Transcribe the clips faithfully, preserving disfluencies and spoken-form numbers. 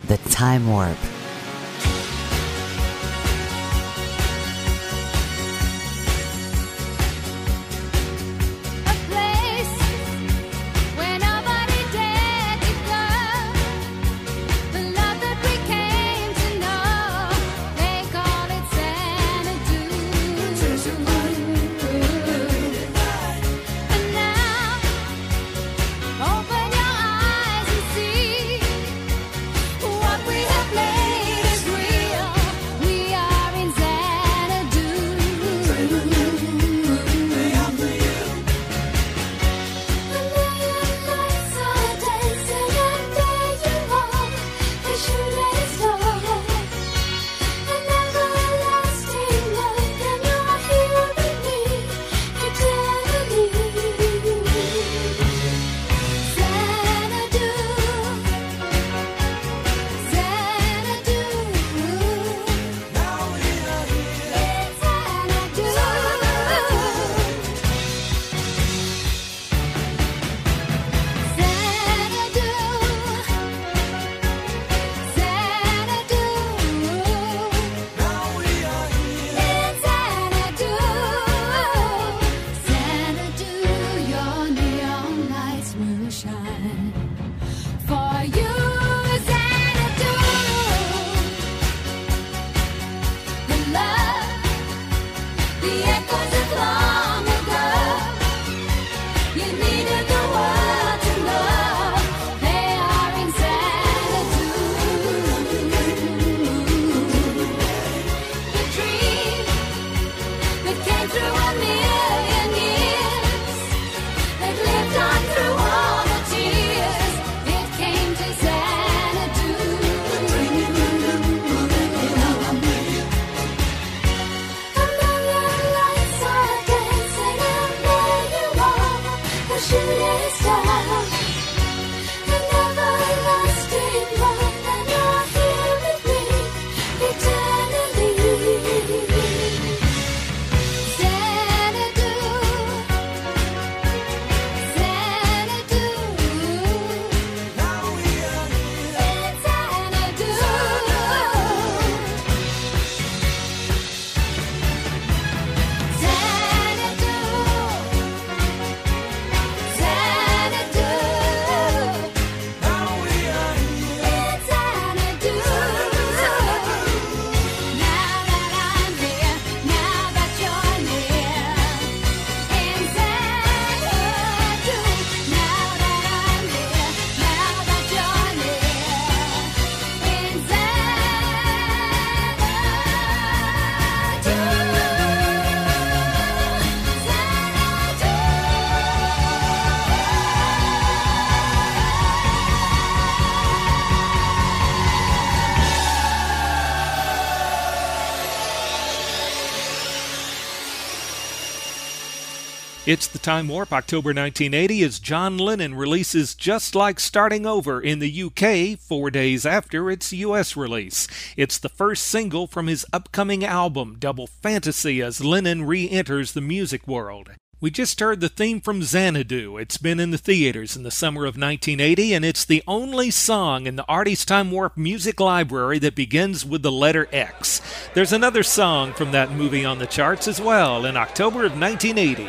The Time Warp. It's the Time Warp, October nineteen eighty, as John Lennon releases Just Like Starting Over in the U K four days after its U S release. It's the first single from his upcoming album, Double Fantasy, as Lennon re-enters the music world. We just heard the theme from Xanadu. It's been in the theaters in the summer of nineteen eighty, and it's the only song in the Artie's Time Warp music library that begins with the letter X. There's another song from that movie on the charts as well in October of nineteen eighty.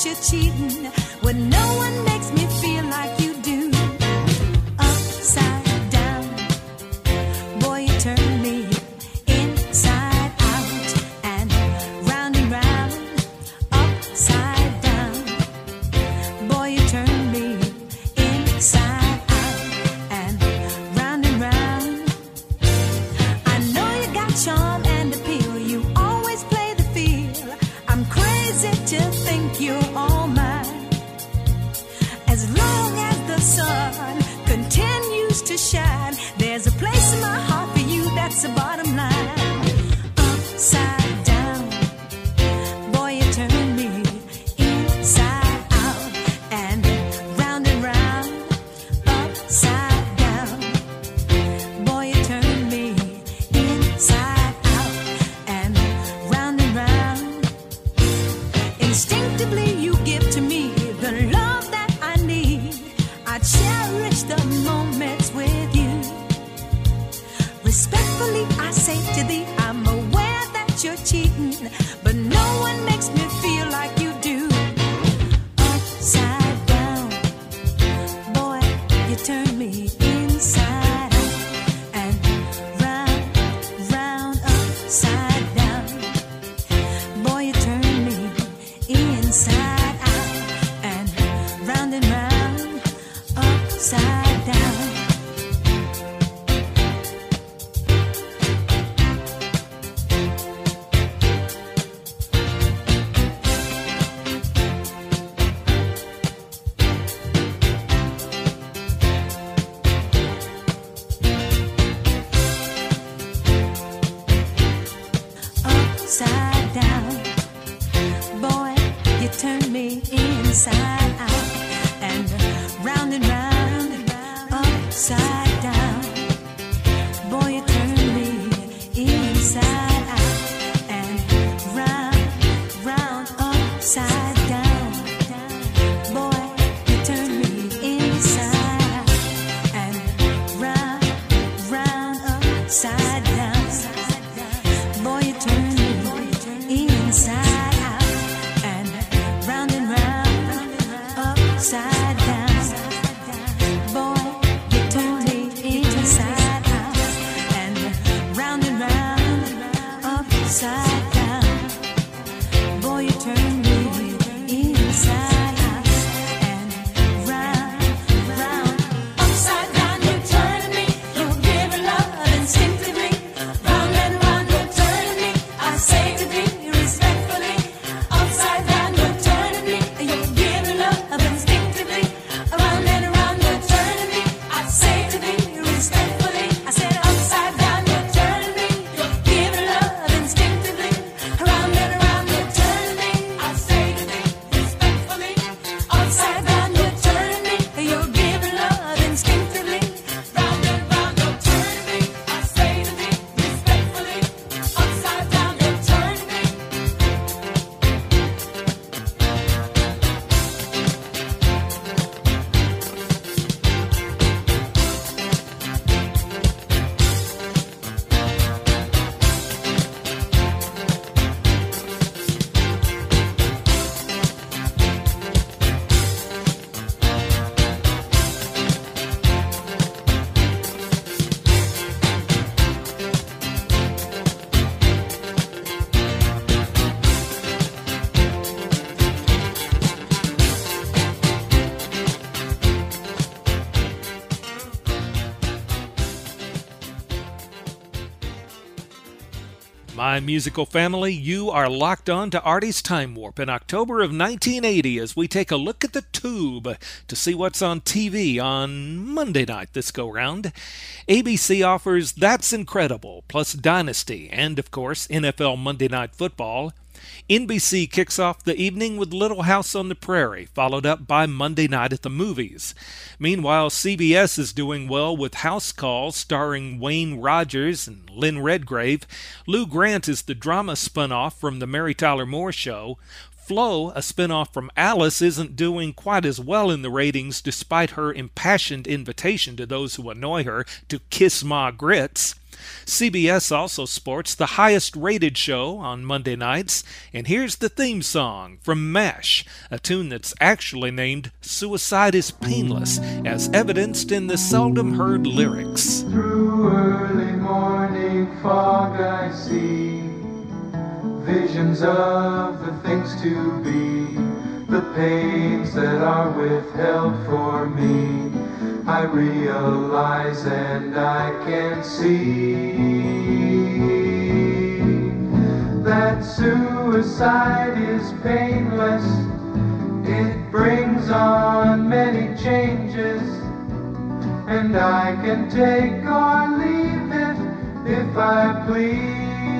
that you're cheating when no one makes me feel like you do. Upside down, boy, you turn me inside out and round and round. Upside down, boy, you turn me inside out and round and round. I know you got charm and appeal, you always play the field. I'm crazy to think you're all mine. As long as the sun continues to shine, there's a place in my heart for you, that's the bottom line. Upside down, boy, you turn me inside out and round and round. Upside down, boy, you turn me inside out and round and round. Instinctively you give to me the love that I need. I cherish the moments with you. Respectfully I say to thee, I'm aware that you're cheating, but no one makes me feel like you do. Upside down, boy, you turn me inside out and round, round. Upside down, boy, you turn me inside out and round and round. Upside down. Upside down, boy, you turn me inside out and round and round. Upside down, boy, you turn me inside out and round, round. Upside down, boy, you turn me inside out and round, round. Upside down, boy, you turn me inside out and round and round. Upside down, boy, you turn me inside out and round and round. Upside down, boy, you turn me inside out and round, round. Upside down, you turn me, you give love instinctively. Round and round, you turn me, I say to thee respectfully. Upside down, you turn me, you give love instinctively. Around and around, you turn me, I say to thee respectfully. I said upside down, you turn me, you give love instinctively. Around and around, you turn me, I say to thee respectfully. Upside down, you turn me, you give love instinctively. Round and round, you turn me, I say to thee respectfully. Upside down, you turn me. My musical family, you are locked on to Artie's Time Warp in October of nineteen eighty as we take a look at the tube to see what's on T V on Monday night this go-round. A B C offers That's Incredible, plus Dynasty, and of course N F L Monday Night Football. N B C kicks off the evening with Little House on the Prairie, followed up by Monday Night at the Movies. Meanwhile, C B S is doing well with House Call, starring Wayne Rogers and Lynn Redgrave. Lou Grant is the drama spun-off from The Mary Tyler Moore Show. Flo, a spinoff from Alice, isn't doing quite as well in the ratings despite her impassioned invitation to those who annoy her to kiss ma grits. C B S also sports the highest rated show on Monday nights, and here's the theme song from MASH, a tune that's actually named Suicide is Painless, as evidenced in the seldom heard lyrics. Through early morning fog I see visions of the things to be, the pains that are withheld for me. I realize and I can see that suicide is painless. It brings on many changes, and I can take or leave it if I please.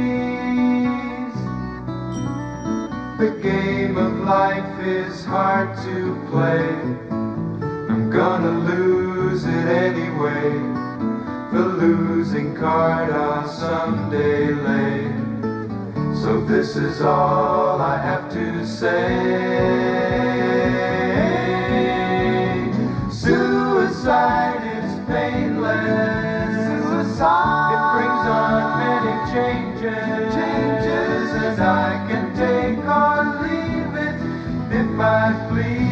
The game of life is hard to play. I'm gonna lose it anyway. The losing card I'll someday lay. So this is all I have to say. Suicide is painless. Suicide. It brings on many changes. Changes, and I can take or leave it if I please.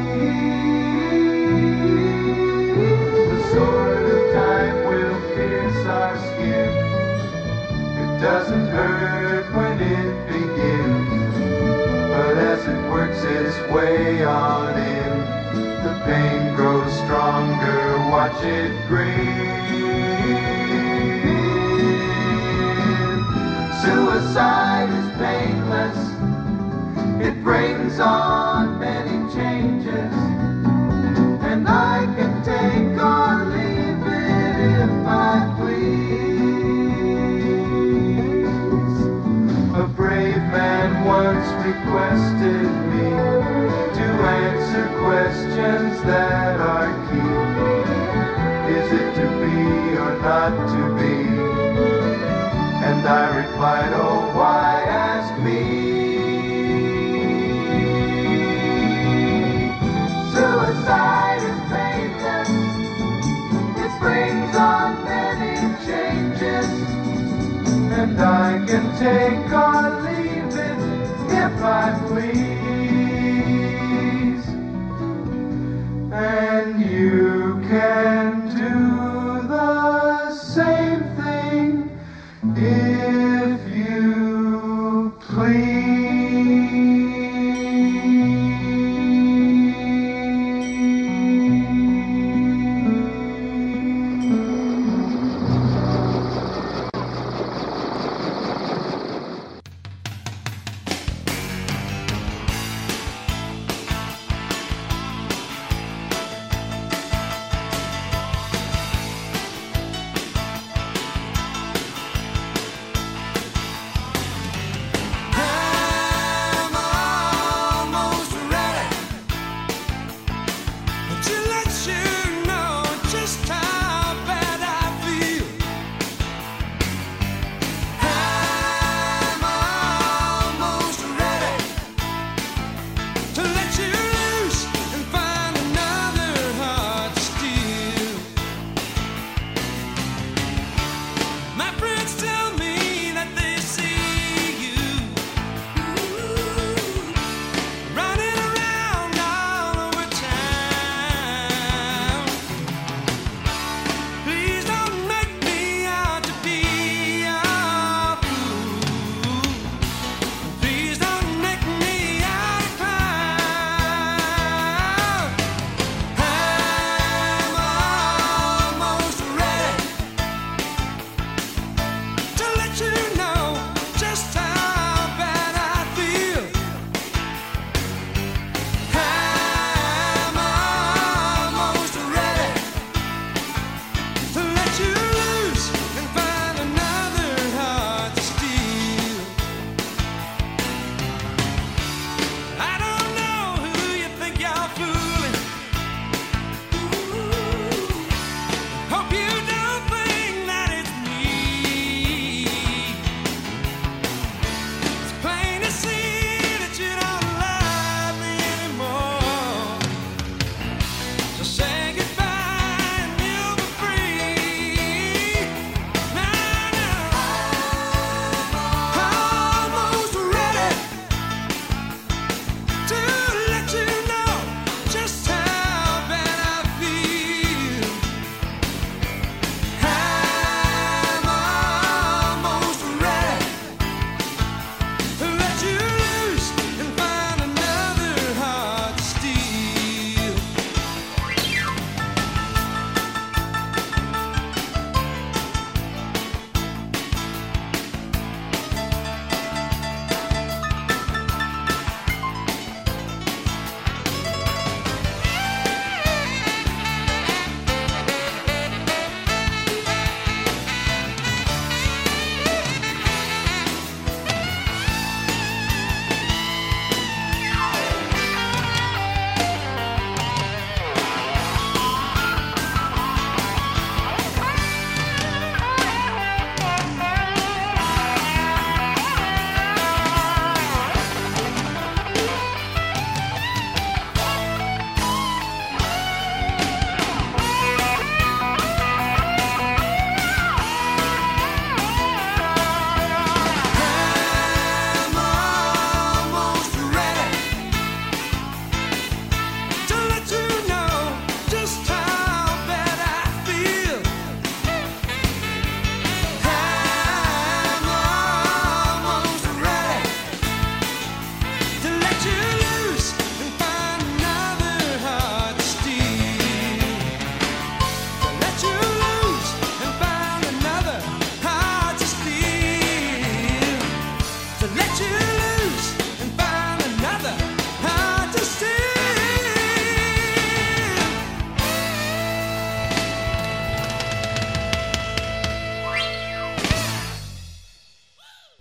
The sword of time will pierce our skin. It doesn't hurt when it begins, but as it works its way on in, the pain grows stronger, watch it grin. Suicide is painless. It brings on many changes, and I can take or leave it if I please. A brave man once requested me to answer questions that are key. Is it to be or not to be? And I replied, oh, why ask me? Suicide is painless. It brings on many changes, and I can take or leave it if I please. And you can do the same thing if you please.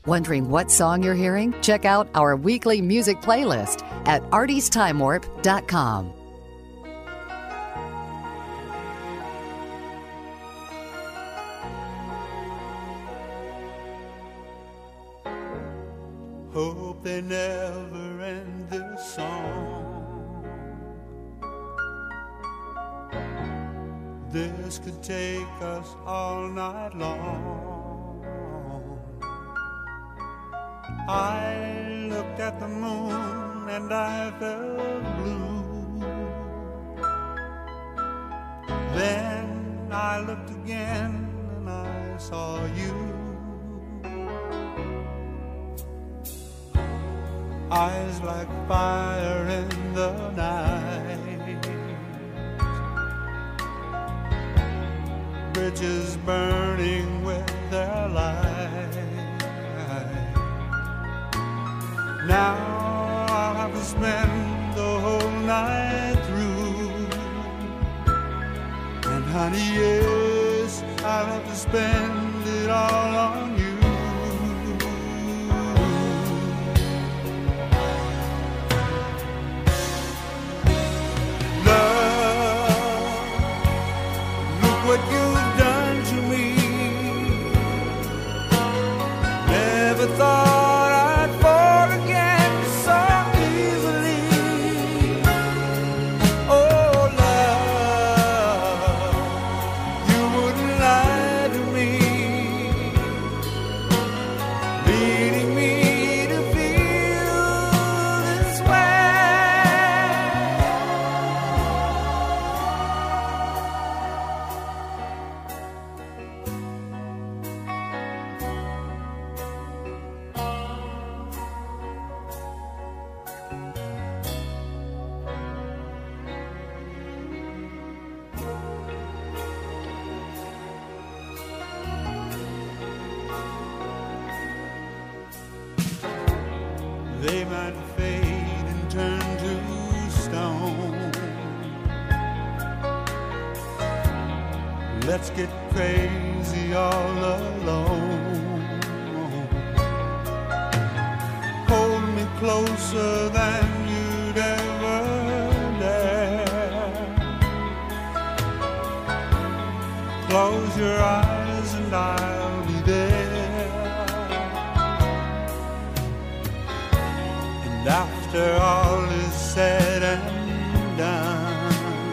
Wondering what song you're hearing? Check out our weekly music playlist at arties time warp dot com. Hope they never end this song. This could take us all night long. I looked at the moon and I felt blue. Then I looked again and I saw you. Eyes like fire in the night, bridges burning with their light. Now I'll have to spend the whole night through, and honey, yes, I'll have to spend it all on you. What you've done to me, never thought I'd fall again so easily. Oh love, you wouldn't lie to me, leading me to feel this way. They might fade and turn to stone. Let's get crazy all alone. Hold me closer than you'd ever dare. Close your eyes and I'll be there. After all is said and done,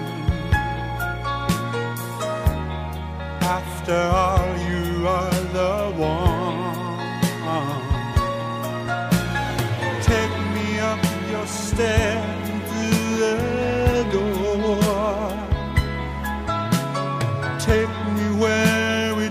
after all you are the one. Take me up your stair through the door. Take me where we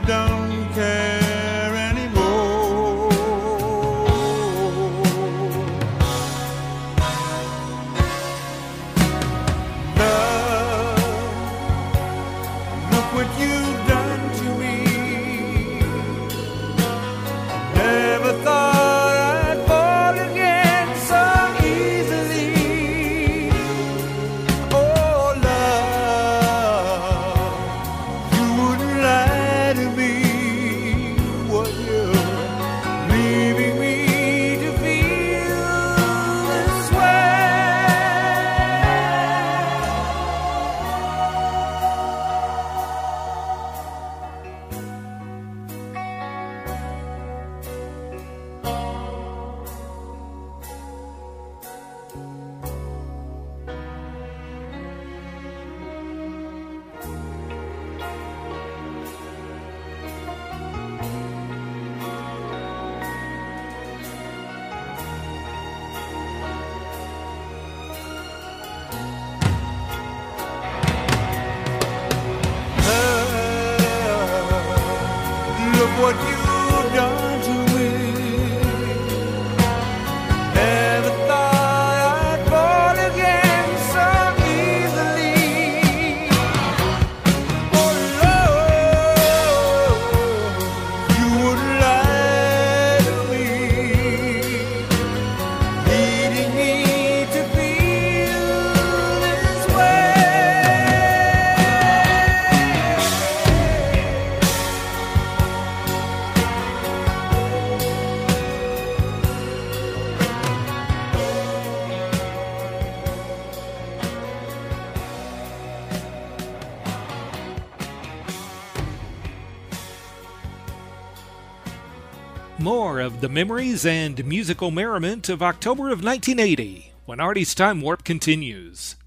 More of the memories and musical merriment of October of nineteen eighty when Artie's Time Warp continues.